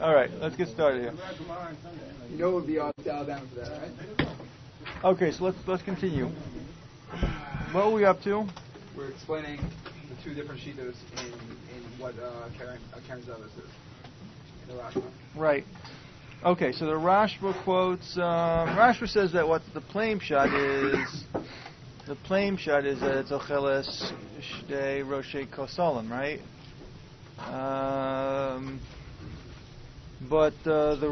All right, let's get started here. You know it would be all down for that, right? Okay, so let's continue. What were we up to? We're explaining the two different shittos in what Karen Zavis is. In the Rashba. Right. Okay, so the Rashba quotes. Rashba says that what the plain shot is. The plain shot is that it's ocheles shtei roshei kosalim, right? But the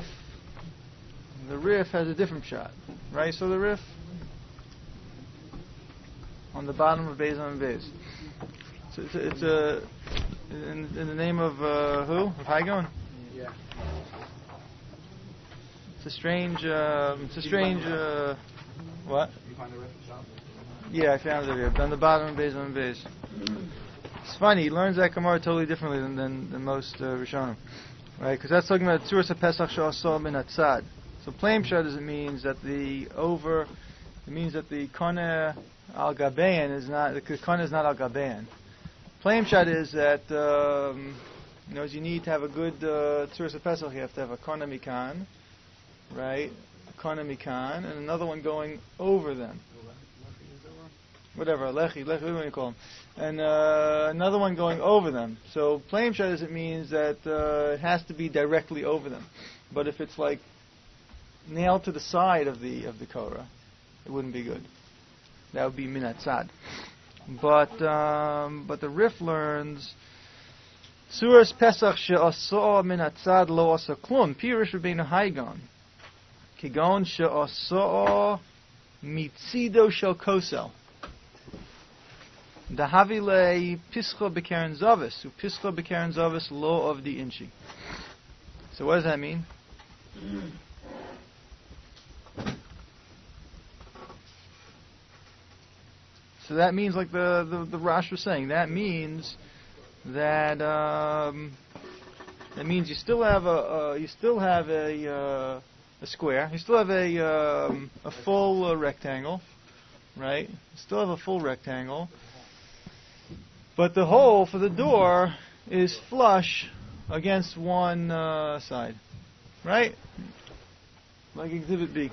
Rif has a different shot, right? So the Rif on the bottom of Beis on Beis. So it's a in the name of who? Of Haigon? Yeah. It's a strange. What? You find the Rif yourself? Yeah, I found it here. On the bottom of Beis on Beis. It's funny. He learns that Gemara totally differently than most Rishonim, right? Because that's talking about Tzuras HaPesach She'aseh Min Hatzad. So plain shot is it means that the Koneh al Gabein is not, the Koneh is not al Gabein. Plain shot is that you need to have a good Tzuras HaPesach. You have to have a Koneh Mikan, right? A Koneh Mikan, and another one going over them. Whatever, lechi, what do you call them? And another one going over them. So plain shot is it means that it has to be directly over them. But if it's like nailed to the side of the Korah, it wouldn't be good. That would be min hatzad. But the Rif learns Tzuras Pesach she'aseh min hatzad lo aseh klum. Pirish Rabbeinu Haigon. Kigon she'aseh mitzido shel kosel. Dahavile pischa bekaren zavis, u pischa bekaren zavis lo of the inchi. So what does that mean? So that means, like the Rosh was saying, that means that you still have a square, you still have a full rectangle, right? You still have a full rectangle. But the hole for the door is flush against one side, right? Like Exhibit B.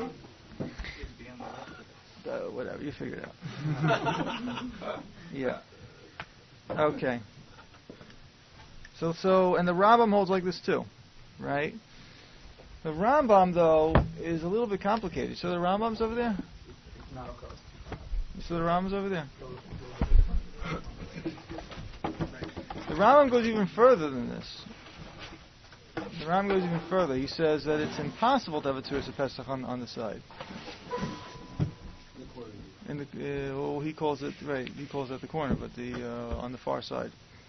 Whatever, you figure it out. Yeah. Okay. So, and the Rambam holds like this too, right? The Rambam, though, is a little bit complicated. So the Rambam's over there? Not okay. So the Rambam's over there? The Rambam goes even further than this. The Rambam goes even further. He says that it's impossible to have a Tzuras HaPesach on the side. He calls it right. He calls it the corner, but the on the far side.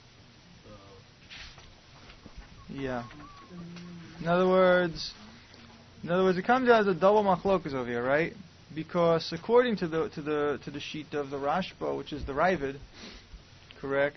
Yeah. In other words, it comes out as a double machlokas over here, right? Because according to the sheet of the Rashba, which is the Ravid, correct?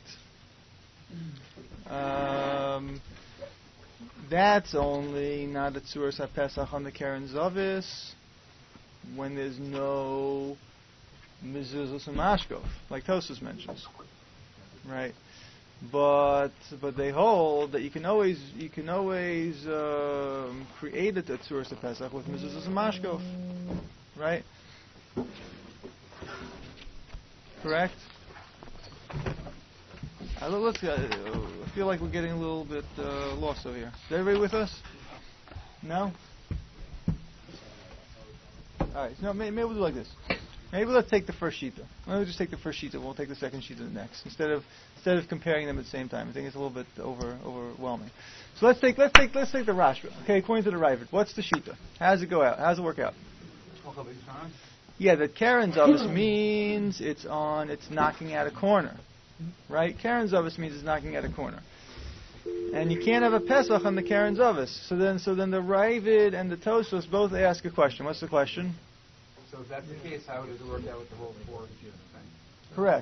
That's only not a Tzuras HaPesach on the Karen Zavis when there's no mezuzos and mashkov, like Tosfos mentions, right? But they hold that you can always create a Tzuras HaPesach with mezuzos and mashkov, right? Correct. I feel like we're getting a little bit lost over here. Is everybody with us? No? Alright, so maybe we'll do like this. Maybe let's take the first shita. We'll just take the first shita. We'll take the second shita next, instead of comparing them at the same time. I think it's a little bit overwhelming. So let's take the Rashba. Okay, according to the Ravid, what's the shita? How does it go out? How does it work out? Yeah, the Karen Zavis means it's knocking out a corner. Right? Karen Zavis means it's knocking at a corner. And you can't have a Pesach on the Karen Zavis. So then the Ravid and the Tosfos both ask a question. What's the question? So if that's the case, how does it work out with the whole four thing? Correct.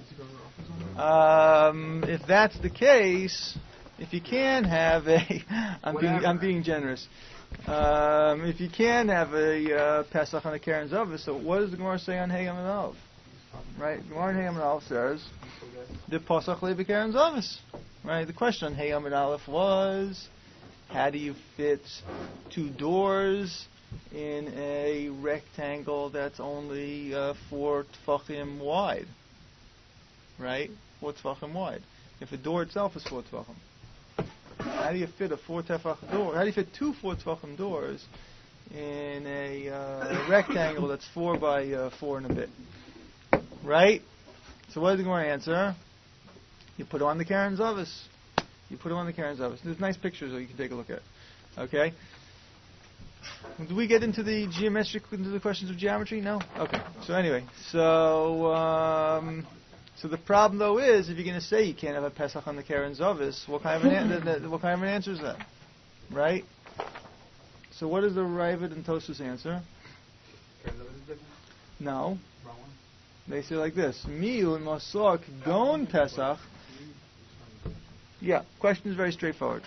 If that's the case, if you can have I'm being generous. If you can have a Pesach on the Karen Zavis, so what does the Gemara say on Hey Yom and Aleph? Right? Gemara on Hey Yom and Aleph says the Pasach le b'Karen Zavis. Right? The question on Hey Yom and Aleph was How do you fit 2 doors in a rectangle that's only 4 tfachim wide? Right? 4 tfachim wide. If a door itself is 4 tfachim. How do you fit a 4 tefach door? How do you fit 2 4 tefachim doors in a rectangle that's 4 by 4 and a bit? Right? So what is the Gemara answer? You put on the Karen Zavis. You put them on the Karen Zavis. There's nice pictures that you can take a look at. Okay? Do we get into the questions of geometry? No? Okay. So anyway, so the problem though is, if you're going to say you can't have a Pesach on the Karen Zavis, what kind of an answer is that? Right? So what is the Ravid and Tosfos answer? Karen Zavis is different? No. Wrong one? They say like this: Miu and Masok Gon Pesach. Yeah, question is very straightforward.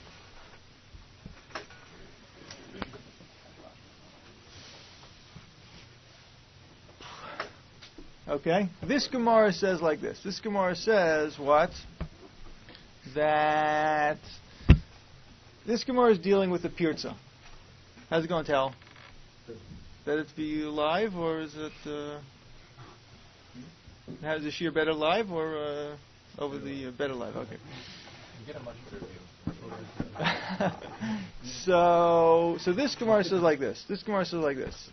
Okay? This Gemara says like this. This Gemara says what? That this Gemara is dealing with the Pirza. How's it going to tell? That it's be live, or is it... Has the shear better live, or over the better live? Okay. You get a much clearer view. So this Gemara says like this. This Gemara says like this.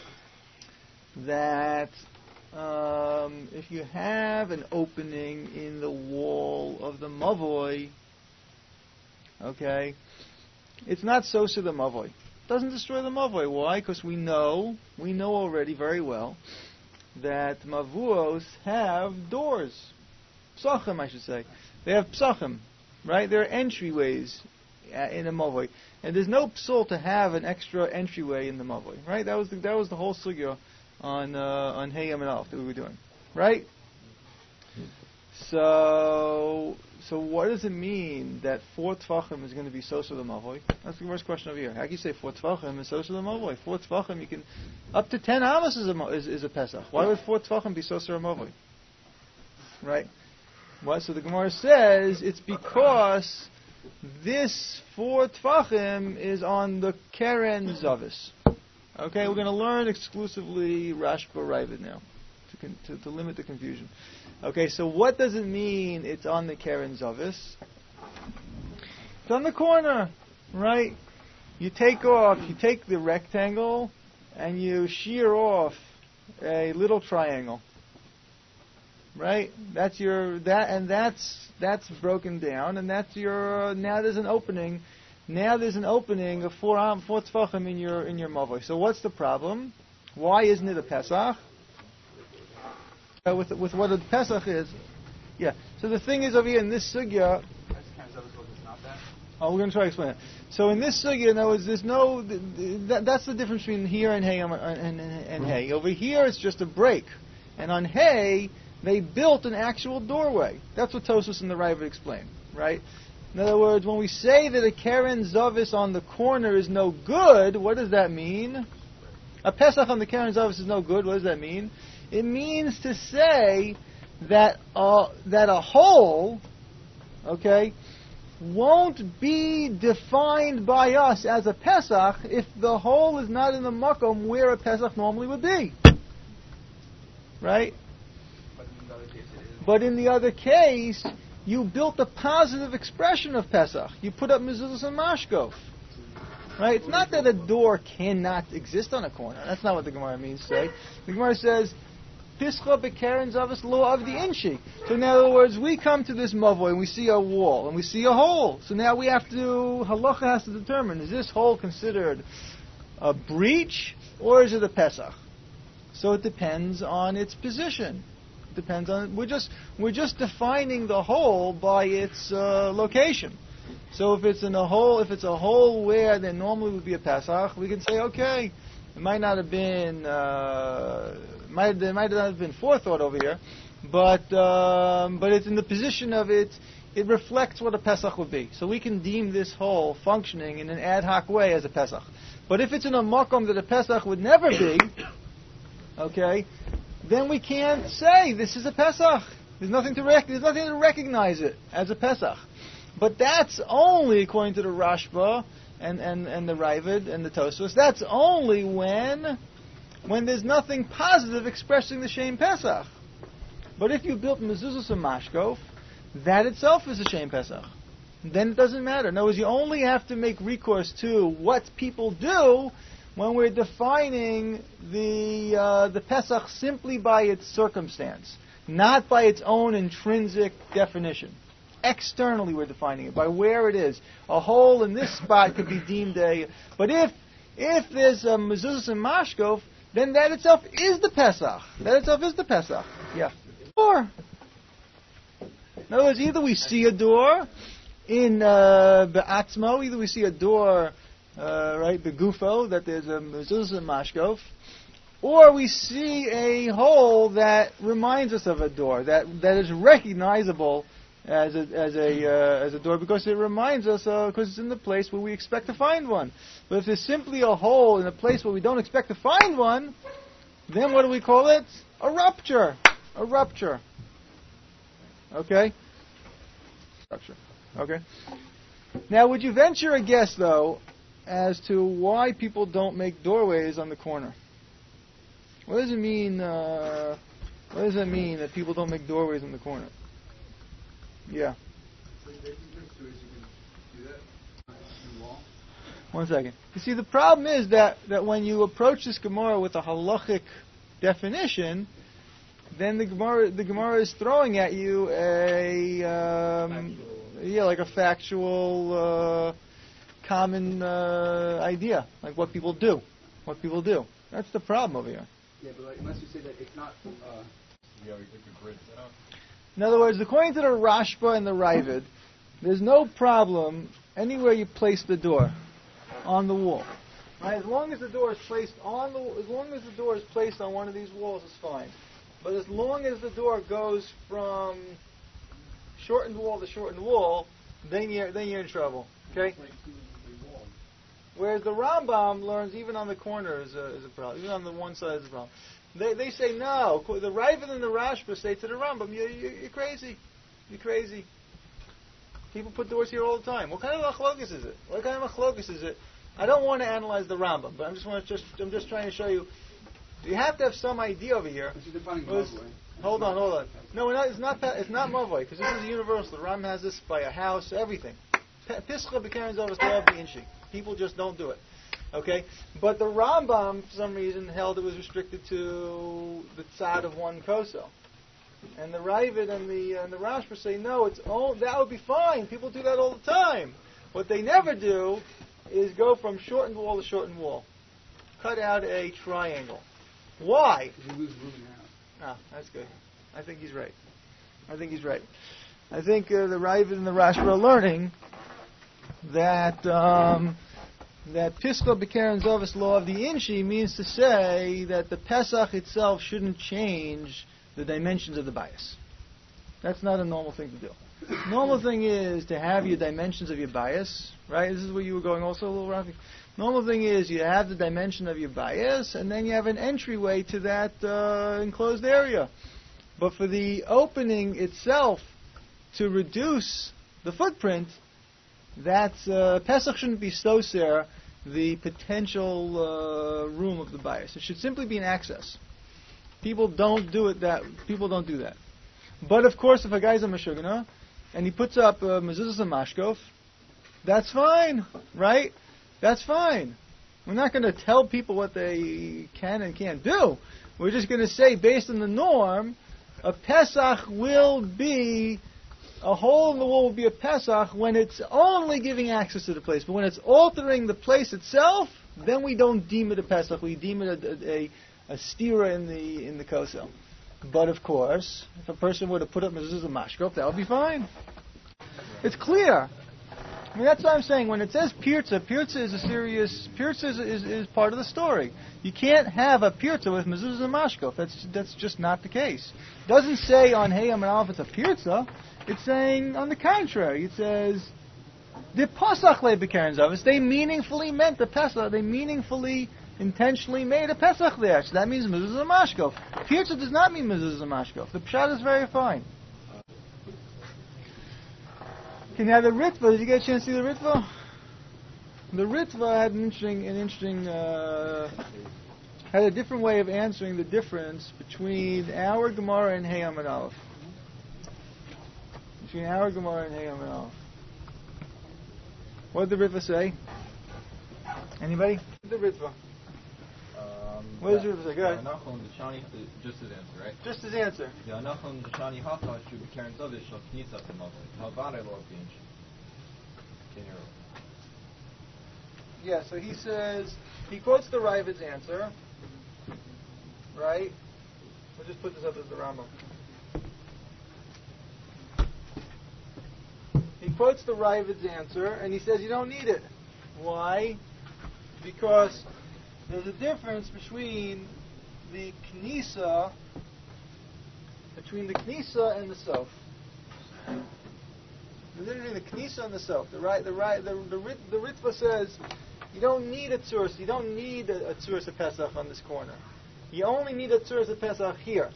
That if you have an opening in the wall of the mavoi, okay, it's not sosa the mavoi. It doesn't destroy the mavoi. Why? Because we know already very well that mavuos have doors. Psachim, I should say. They have psachim, right? There are entryways in a mavoi. And there's no psul to have an extra entryway in the mavoi, right? That was the whole sugya on Hey Yom and Aleph that we were doing, right? So what does it mean that 4 tfachim is going to be sosa the mavoi? That's the first question over here. How can you say 4 tfachim is sosa the mavoi? 4 tfachim, you can up to 10 amos is a pesach. Why would 4 tfachim be sosa a mavoi? Right? What? So the Gemara says it's because this 4 tfachim is on the Keren Zavis. Okay, we're going to learn exclusively Rashba Ravid now to limit the confusion. Okay, so what does it mean it's on the Keren Zavis? It's on the corner, right? You take the rectangle and you shear off a little triangle. Right? That's broken down, and that's your. Now there's an opening. Now there's an opening of 4 tefachim in your mavoi. So what's the problem? Why isn't it a Pesach? With what a Pesach is, yeah. So the thing is over here in this sugya. Oh, we're going to try to explain it. So in this sugya, there's no. That's the difference between here and hay and hay. Over here, it's just a break, and on hay they built an actual doorway. That's what Tosfos and the Ravid explain, right? In other words, when we say that a Keren Zavis on the corner is no good, what does that mean? A Pesach on the Keren Zavis is no good. What does that mean? It means to say that a hole, okay, won't be defined by us as a Pesach if the hole is not in the makom where a Pesach normally would be, right? But in the other case, you built a positive expression of Pesach. You put up mezuzos and mashkov. Right? It's not that a door cannot exist on a corner. That's not what the Gemara means to say. The Gemara says, Pischa bekeren zavis lo of the inshi. So in other words, we come to this mavoi and we see a wall and we see a hole. So now we have to, halacha has to determine, is this hole considered a breach or is it a Pesach? So it depends on its position. Depends on we're just defining the hole by its location. So if it's a hole where there normally would be a Pesach, we can say okay, it might not have been there might not have been forethought over here, but it's in the position of it. It reflects what a Pesach would be. So we can deem this hole functioning in an ad hoc way as a Pesach. But if it's in a makom that a Pesach would never be, okay, then we can't say this is a Pesach. There's nothing to recognize it as a Pesach. But that's only, according to the Rashba and the Ravid and the Tosfos, that's only when there's nothing positive expressing the Shem Pesach. But if you built mezuzos and mashkof, that itself is a Shem Pesach. Then it doesn't matter. In other words, you only have to make recourse to what people do when we're defining the Pesach simply by its circumstance, not by its own intrinsic definition. Externally we're defining it, by where it is. A hole in this spot could be deemed a... But if there's a mezuzos and mashkof, then that itself is the Pesach. That itself is the Pesach. Yeah. Or, in other words, either we see a door in Be'atzmo, either we see a door, right, Begufo, that there's a mezuzah and mashkof, or we see a hole that reminds us of a door, that is recognizable as a door because it reminds us, because it's in the place where we expect to find one. But if there's simply a hole in a place where we don't expect to find one, then what do we call it? A rupture. A rupture. Okay? Rupture. Okay? Now, would you venture a guess, though, as to why people don't make doorways on the corner? What does it mean? What does it mean that people don't make doorways on the corner? Yeah. One second. You see, the problem is that when you approach this Gemara with a halachic definition, then the Gemara is throwing at you like a factual, common idea, like what people do. What people do. That's the problem over here. Yeah, but unless you say that it's not... In other words, according to the Rashba and the Ravid, there's no problem anywhere you place the door on the wall. Right? As long as the door is placed on one of these walls, it's fine. But as long as the door goes from shortened wall to shortened wall, then you're in trouble. Okay. Whereas the Rambam learns even on the corner is a problem. Even on the one side is a problem. They say no. The Ravid and the Rashba say to the Rambam, you're crazy. You're crazy. People put doors here all the time. What kind of machlokas is it? What kind of machlokas is it? I don't want to analyze the Rambam, but I'm just trying to show you. You have to have some idea over here. Hold on. No, it's not Mavoi, because this is universal. The Rambam has this by a house, everything. Pischa b'keren zovas lo av b'inshi. People just don't do it. Okay? But the Rambam, for some reason, held it was restricted to the tzad of one koso. And the Ravid and the Rashba say, no, that would be fine. People do that all the time. What they never do is go from shortened wall to shortened wall. Cut out a triangle. Why? You lose room now. That's good. I think he's right. I think the Ravid and the Rashba are learning that Pischa b'keren zovas lo av the inshi means to say that the Pesach itself shouldn't change the dimensions of the bias. That's not a normal thing to do. Normal thing is to have your dimensions of your bias, right? This is where you were going also, little Rafi. Normal thing is you have the dimension of your bias, and then you have an entryway to that enclosed area. But for the opening itself to reduce the footprint, that's Pesach shouldn't be soser the potential room of the bias. It should simply be an access. People don't do that. But of course, if a guy's a meshugana and he puts up mezuzah and mashkof, that's fine, right? That's fine. We're not going to tell people what they can and can't do. We're just going to say, based on the norm, a Pesach will be, a hole in the wall will be a Pesach when it's only giving access to the place. But when it's altering the place itself, then we don't deem it a Pesach. We deem it a stira in the kosel. But of course, if a person were to put up mezuzah mashkof, that would be fine. It's clear. I mean, that's what I'm saying. When it says pirza is part of the story. You can't have a pirza with mezuzah and mashkof. That's just not the case. It doesn't say on Hey Amar Aleph it's a pirza. It's saying on the contrary. It says the pasach le b'keren zovas. They meaningfully meant the Pesach. They meaningfully, intentionally made a Pesach there. So that means mezuzah and mashkof. Pirza does not mean mezuzah and mashkof. The pshat is very fine. Okay, now the Ritva, did you get a chance to see the Ritva? The Ritva had had a different way of answering the difference between our Gemara and Hey Amud Aleph. Between our Gemara and Hey Amud Aleph. What did the Ritva say? Anybody? The Ritva. What does the Ritva say? Go ahead. Just his answer, right? Just his answer. Yeah, so he says, he quotes the Ravid's answer, right? We'll just put this up as the Rambam. He quotes the Ravid's answer, and he says you don't need it. Why? Because there's a difference between the Knisa and the Sof. The difference between the Knisa and the Sof. The Ritva says you don't need a tzuras. You don't need a tzuras of Pesach on this corner. You only need a tzuras of Pesach here.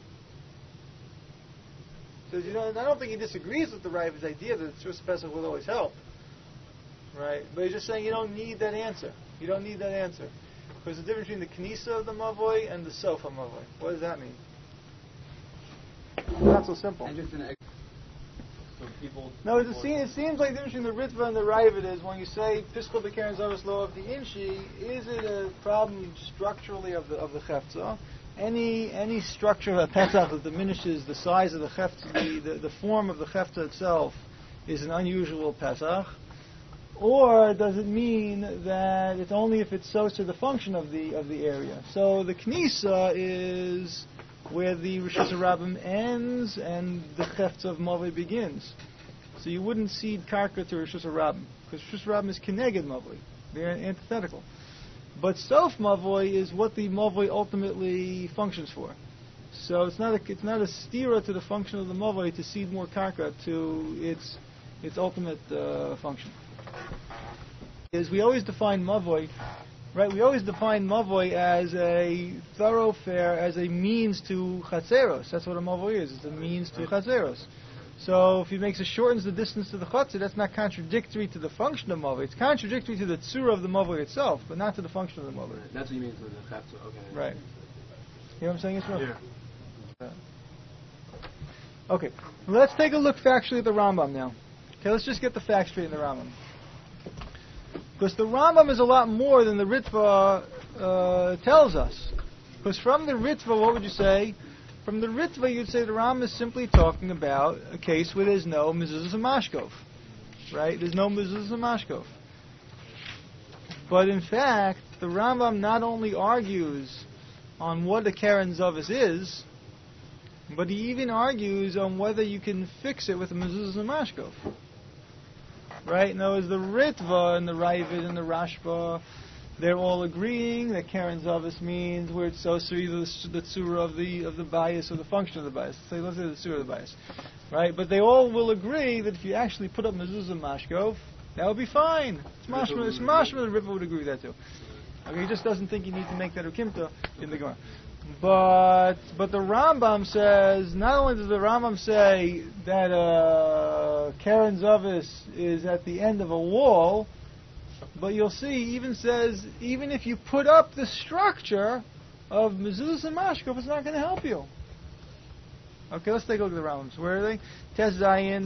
So I don't think he disagrees with the Ravid's idea that the tzuras of Pesach will always help, right? But he's just saying you don't need that answer. You don't need that answer. Because the difference between the Knisa of the Mavoi and the Sof of Mavoi. What does that mean? Not so simple. No, it seems like the difference between the Ritva and the Ravid is when you say Piskal B'Keren Zavas Lo of the Inshi, is it a problem structurally of the Chefza? Any structure of a Pesach that diminishes the size of the Chefza, the form of the Chefza itself, is an unusual Pesach? Or does it mean that it's only if it's so to the function of the area? So the Knisa is where the Rishus HaRabim ends and the Chefza of Mavoi begins. So you wouldn't cede Karka to Rishus HaRabim, because Rishus HaRabim is Keneged Mavoi. They're antithetical. But Sof Mavoi is what the Mavoi ultimately functions for. So it's not a stira to the function of the Mavoi to cede more Karka to its ultimate function. Is we always define Mavoi, right? We always define Mavoi as a thoroughfare, as a means to Chatzeros. That's what a Mavoi is. It's a means to Chatzeros. So if he shortens the distance to the Chatzer, that's not contradictory to the function of Mavoi. It's contradictory to the tzura of the Mavoi itself, but not to the function of the Mavoi. Right. That's what you mean to the Chatzer. Okay. Right. You know what I'm saying, Yisrael? Yeah. Okay. Let's take a look factually at the Rambam now. Okay, let's just get the facts straight in the Rambam. Because the Rambam is a lot more than the Ritva tells us. Because from the Ritva, what would you say? From the Ritva, you'd say the Rambam is simply talking about a case where there's no mezuzah mashkov. Right? There's no mezuzah mashkov. But in fact, the Rambam not only argues on what a Keren Zavis is, but he even argues on whether you can fix it with a mezuzah mashkov. Right? Now, as the Ritva and the Ravid and the Rashba, they're all agreeing that Keren Zavis means where it's so either the tzura of the bias or the function of the bias. Let's say the tzura of the bias. Right? But they all will agree that if you actually put up mezuzah mashkov, that would be fine. It's mashma the Ritva would agree with that too. Okay, he just doesn't think you need to make that ukimta in the Gemara. But the Rambam says, not only does the Rambam say that Keren Zavis is at the end of a wall, but you'll see, even says, even if you put up the structure of mezuzah and mashkov, it's not going to help you. Okay, let's take a look at the Rambams. Where are they? Tes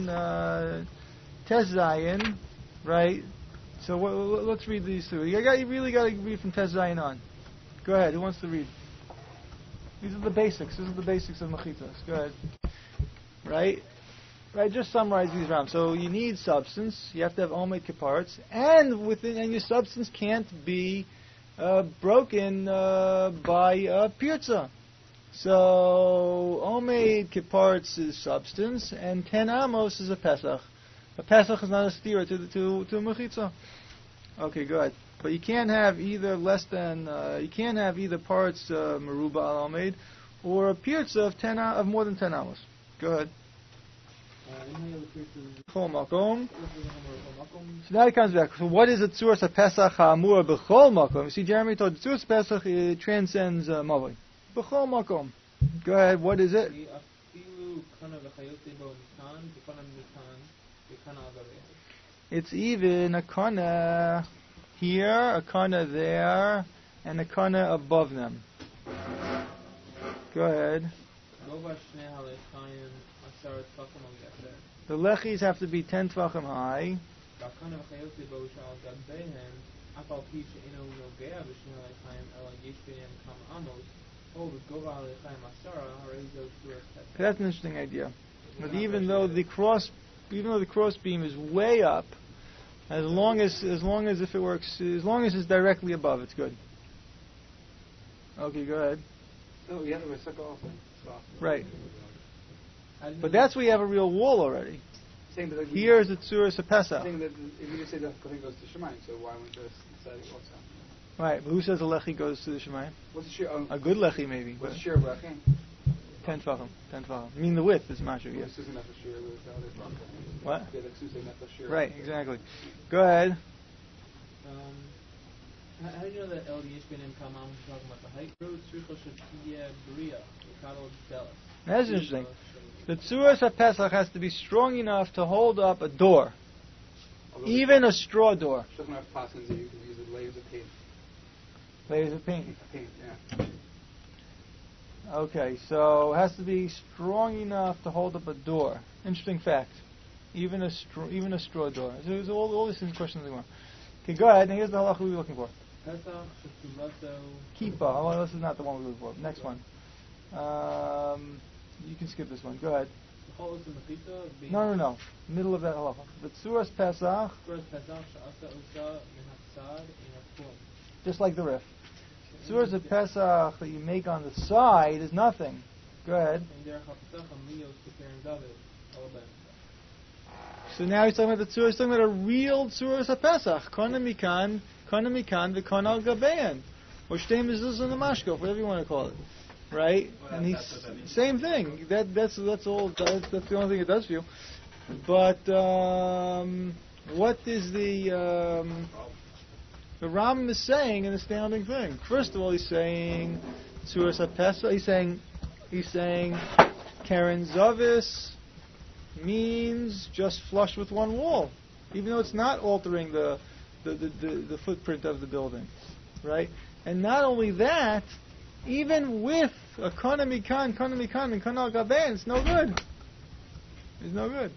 Zayin, right? So let's read these two. You really got to read from Tes Zayin on. Go ahead. Who wants to read? These are the basics. This is the basics of Mechitas. Go ahead. Right? Just summarize these Rambams. So you need substance. You have to have Omed Kiparts. And your substance can't be broken by Pirza. So Omed Kiparts is substance, and 10 Amos is a Pesach. A Pesach is not a stira to Mechitza. Okay, go ahead. But you can't have either parts Meruba al Omed or a Pirza of more than 10 Amos. Go ahead. So now he comes back. So what is a tzuras Pesach ha'amur b'chol makom? You see, Jeremy told the tzuras Pesach transcends Mavoi. B'chol makom. Go ahead. What is it? It's even a kana here, a kana there, and a kana above them. Go ahead. The lechis have to be 10 tvachim high. That's an interesting idea. But even though the cross beam is way up, as long as if it works, as long as it's directly above, it's good. Okay, go ahead. No, you have to suck off. Right. But that's where you have a real wall already. Here is the Tzuras HaPesach. Saying that if you just say the thing goes to Shemayim, so why wouldn't you say also? Right, but who says a lechi goes to the Shemayim? What's the share? A good lechi, maybe. What's the share of lechi? 10 tvachim. I mean the width is mashu, yes. What? Right, exactly. Go ahead. How do you know that El Yishbin and Kamam is talking about the height road? That's interesting. The Tzuras HaPesach has to be strong enough to hold up a door, even a straw door. You can use layers of paint. Layers of paint. Paint, yeah. Okay, so it has to be strong enough to hold up a door. Interesting fact. Even a straw door. So there's all these questions we want. Okay, go ahead. Now here's the halacha we were looking for. Kippah. Oh, this is not the one we were looking for. Next one. You can skip this one. Go ahead. No. Middle of that halacha. The Tzuras Pesach. Just like the rif. Tzuras Pesach that you make on the side is nothing. Go ahead. So now he's talking about the Tzuras. He's talking about a real Tzuras HaPesach. Kana mikan, v'kana al gabein. Or shtei mezuzah in the mashkof, whatever you want to call it. Right? And he's same thing. That's all. That's the only thing it does for you. But what is the Rambam is saying an astounding thing. First of all, he's saying Tzuras HaPesach. He's saying Karen Zavis means just flush with one wall, even though it's not altering the footprint of the building, right? And not only that, even with a kana mikan, and kana al gabein, it's no good. It's no good.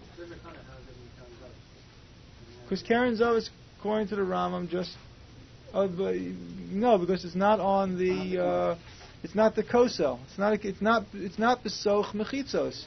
Because Karen Zavis, according to the Rambam, just no, because it's not on the it's not the kosel. It's not besoch mechitzos.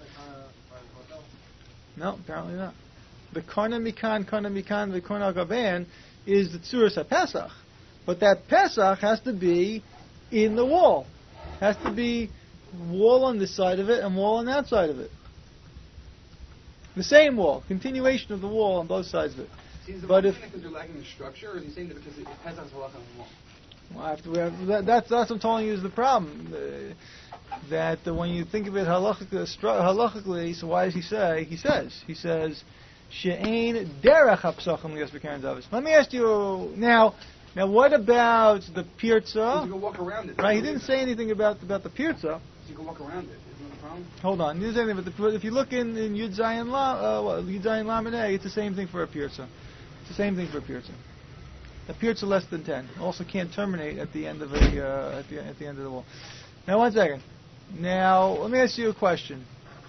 No, apparently not. The kana mikan, the kana al gabein is the Tzuras HaPesach, but that Pesach has to be in the wall. Has to be wall on this side of it and wall on that side of it. The same wall, continuation of the wall on both sides of it. But if because you're lacking the structure, or is he saying that because it has a halacha on the wall? Well, that's what I'm telling you is the problem. That when you think of it halachically, so why does he say? He says, she'ein derech hapsachim lias b'karen zavis. Let me ask you now. What about the pirza? You can walk around it. Right, he didn't say anything about the pirza. You can walk around it. Isn't that the problem? Hold on, he didn't say anything. But if you look in Yud Zayin Lamed A, it's the same thing for a pirza. It's the same thing for a pirza. A pirza less than 10 also can't terminate at the end of at the end of the wall. Now, 1 second. Now, let me ask you a question.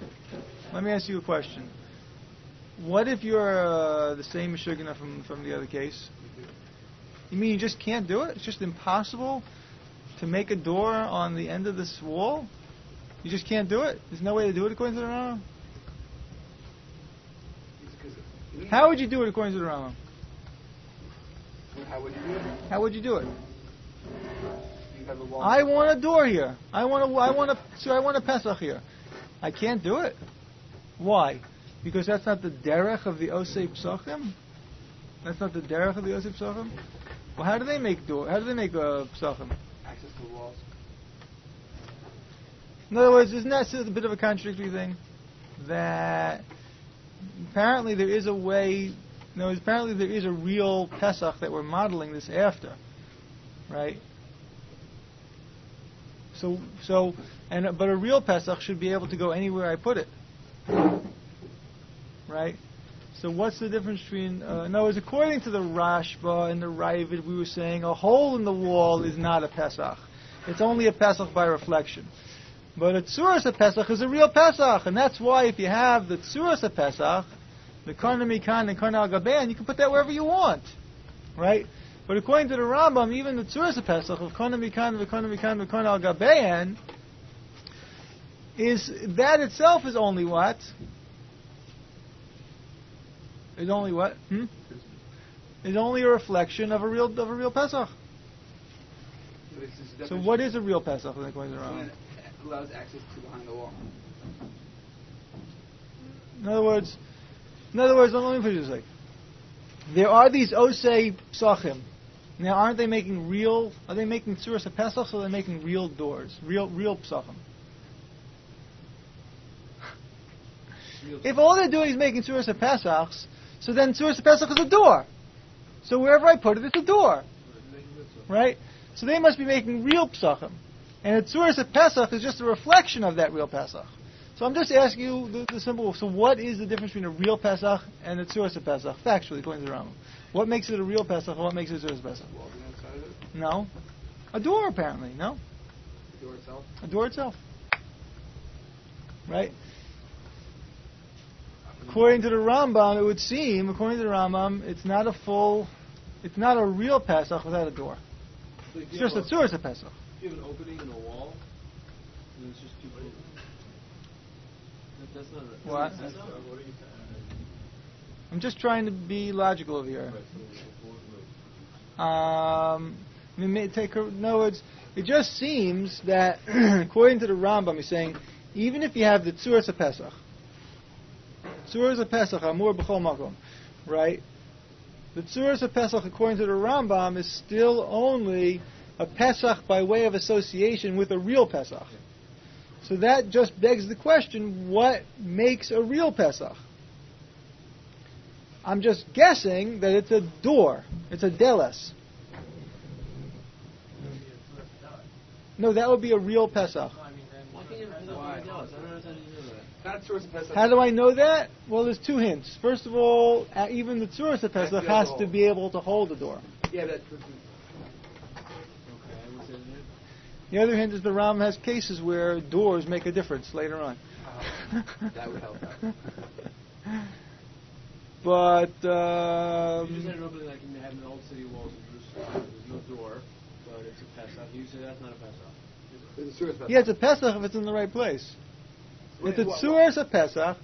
What if you're the same Meshugana from the other case? You mean you just can't do it? It's just impossible to make a door on the end of this wall? You just can't do it? There's no way to do it according to the Rambam? How would you do it according to the Rambam? How would you do it? How would you do it? You have a wall. I want a door here. I want a Pesach here. I can't do it. Why? Because that's not the derech of the Osei Psachim? That's not the derech of the Osei Psachim? Well, how do they make psachim? Access to the walls. In other words, isn't that a bit of a contradictory thing? That apparently there is a way. No, apparently there is a real Pesach that we're modeling this after, right? But a real Pesach should be able to go anywhere I put it, right? So what's the difference between... in other words, according to the Rashba and the Ravid, we were saying a hole in the wall is not a Pesach. It's only a Pesach by reflection. But a Tzuras Pesach is a real Pesach, and that's why if you have the Tzuras Pesach, the Karna Mikan and Karna Al-Gabein, you can put that wherever you want, right? But according to the Rambam, even the Tzuras Pesach of Karna Mikan and Karna Mikan and Karna Al-Gabein, that itself is only what? Is only what? Is only a reflection of a real Pesach. So what is a real Pesach according to the Rambam? Allows access to behind the wall. In other words, let me put it this way. There are these Osei Psachim. Now, aren't they making real? Are they making Tzuras Pesach, or are they making real doors, real Psachim? If all they're doing is making Tzuras Pesachs, so then Tzuras Pesach is a door. So wherever I put it, it's a door, right? So they must be making real Psachim. And a Tzuras Pesach is just a reflection of that real Pesach. So I'm just asking you the simple, so what is the difference between a real Pesach and a Tzuras Pesach, factually, according to the Rambam? What makes it a real Pesach and what makes it a Tzuras Pesach? No. A door, apparently, no? The door itself? A door itself. Right? According to the Rambam, it would seem, it's not a real Pesach without a door. So It's just a Tzuras Pesach. If you have an opening in the wall, and it's just people. That's not a... What? I'm just trying to be logical over here. In other words, it just seems that, according to the Rambam, he's saying, even if you have the Tzuras Pesach, Amur B'chol Makom, right? The Tzuras Pesach, according to the Rambam, is still only a Pesach by way of association with a real Pesach. So that just begs the question, what makes a real Pesach? I'm just guessing that it's a door. It's a deles. No, that would be a real Pesach. How do I know that? Well, there's two hints. First of all, even the Tzuras Pesach has to be able to hold the door. Yeah, that's... The other hint is the Ram has cases where doors make a difference later on. That would help. But you just had an opening like you have in the old city walls in Jerusalem. There's no door, but it's a Pesach. You say that's not a Pesach. It's a Tzuras Pesach. yeah, it's a Pesach if it's in the right place. If it's Tzuras a Pesach,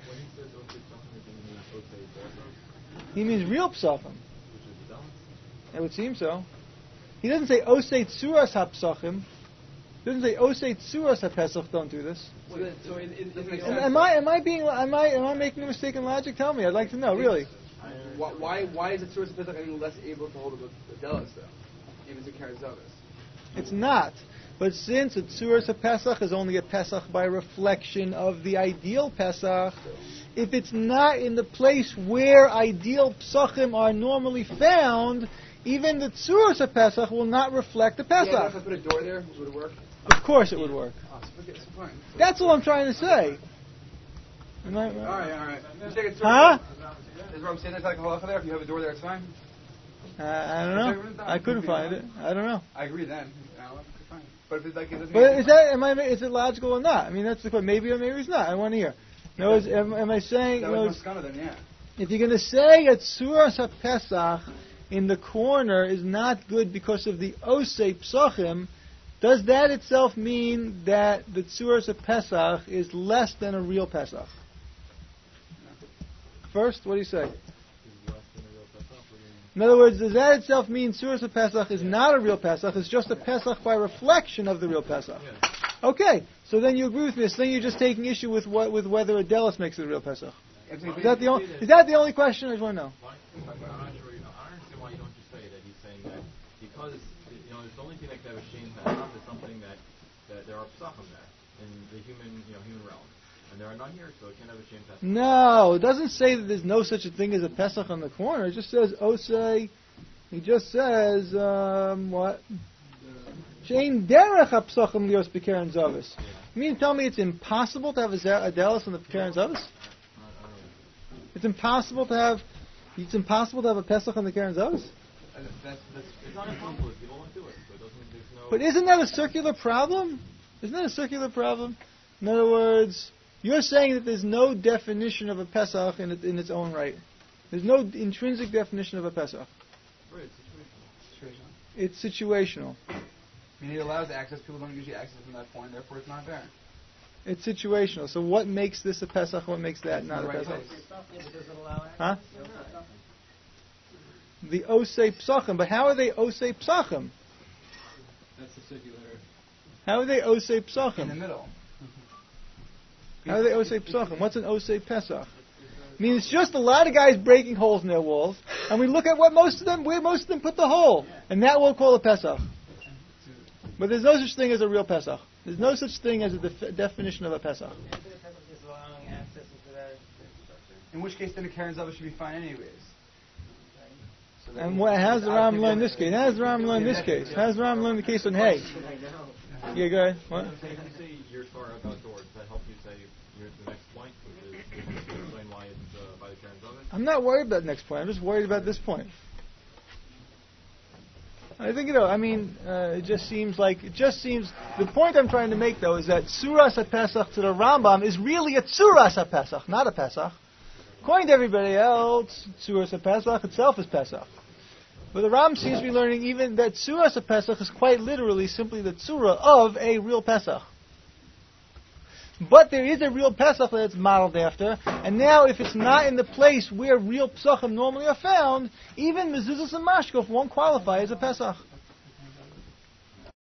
he means real Psachim. It would seem so. He doesn't say Osei Tzuras HaPsachim. He doesn't say Osei Tzuras HaPesach. Don't do this. So Am I making a mistake in logic? Tell me. I'd like to know. Really. Why is the Tzuras Pesach any less able to hold the delis though? If it's a Karazavis. It's not. But since a Tzuras Pesach is only a Pesach by reflection of the ideal Pesach, if it's not in the place where ideal Psachim are normally found, even the Tzuras Pesach will not reflect the Pesach. Yeah, if I put a door there, would it work? Of course it would work. Oh, so fine. That's all I'm trying to say. All right. You take a Huh? Is what I'm saying, there's like a halacha there. If you have a door there, it's fine. I don't know. I couldn't find it. I don't know. I agree then. Fine. But if it's like it doesn't. But is it logical or not? I mean, that's the question. Maybe or maybe it's not. I want to hear. No, am I saying? That was Maskana then, yeah. If you're going to say a Tzuras HaPesach in the corner is not good because of the Osei Psachim, does that itself mean that the Tzuras HaPesach is less than a real Pesach? First, what do you say? In other words, does that itself mean Tzuras HaPesach is not a real Pesach, it's just a Pesach by reflection of the real Pesach? Okay, so then you agree with me. So then you're just taking issue with whether a delis makes it a real Pesach. Is that the only question? I just want to know. I'm not sure. I don't understand why you don't just say that he's saying that because it's the only thing that can have a shame Pesach is something that there are psachim there in the human realm, and there are none here, so it can't have a shame Pesach. No, it doesn't say that there's no such a thing as a Pesach on the corner. It just says Osei. He just says what? Shein derech hapsachim lios b'keren zavis. You mean to tell me it's impossible to have a delis on the b'keren zavis? It's impossible to have a Pesach on the Karen Zavis? It's not impossible. People won't do it. So it doesn't, there's no... But isn't that a circular problem? Isn't that a circular problem? In other words, you're saying that there's no definition of a Pesach in its own right. There's no intrinsic definition of a Pesach. Right, situational. It's situational. I mean, it allows access. People don't usually access from that point. Therefore, it's not there. It's situational. So what makes this a Pesach? What makes that not a Right Pesach? place. Huh? The Osei Psachim. But how are they Osei Psachim? That's the circular. How are they Osei In the Psachim? middle. How are they Osei Psachim? What's an Osei Pesach? I mean, it's just a lot of guys breaking holes in their walls, and we look at where most of them put the hole, and that we'll call a Pesach. But there's no such thing as a real Pesach. There's no such thing as a definition of a Pesach. In which case, then the Karen Zavis should be fine anyways. So And how's the Ram learn this case? How's the Ram learn this case? How's the Ram learn the case on hay? Yeah, go ahead. What? So you can say your Torah about doors. That help you say the next point, which is to explain why it's by the Karen Zavis. I'm not worried about the next point. I'm just worried about this point. I think, it just seems the point I'm trying to make, though, is that Tzuras HaPesach to the Rambam is really a Tzuras HaPesach, not a Pesach. According to everybody else, Tzuras HaPesach itself is Pesach. But the Rambam seems to be learning even that Tzuras HaPesach is quite literally simply the Tzura of a real Pesach. But there is a real Pesach that it's modeled after, and now if it's not in the place where real Pesachim normally are found, even mezuzahs and mashkuf won't qualify as a Pesach.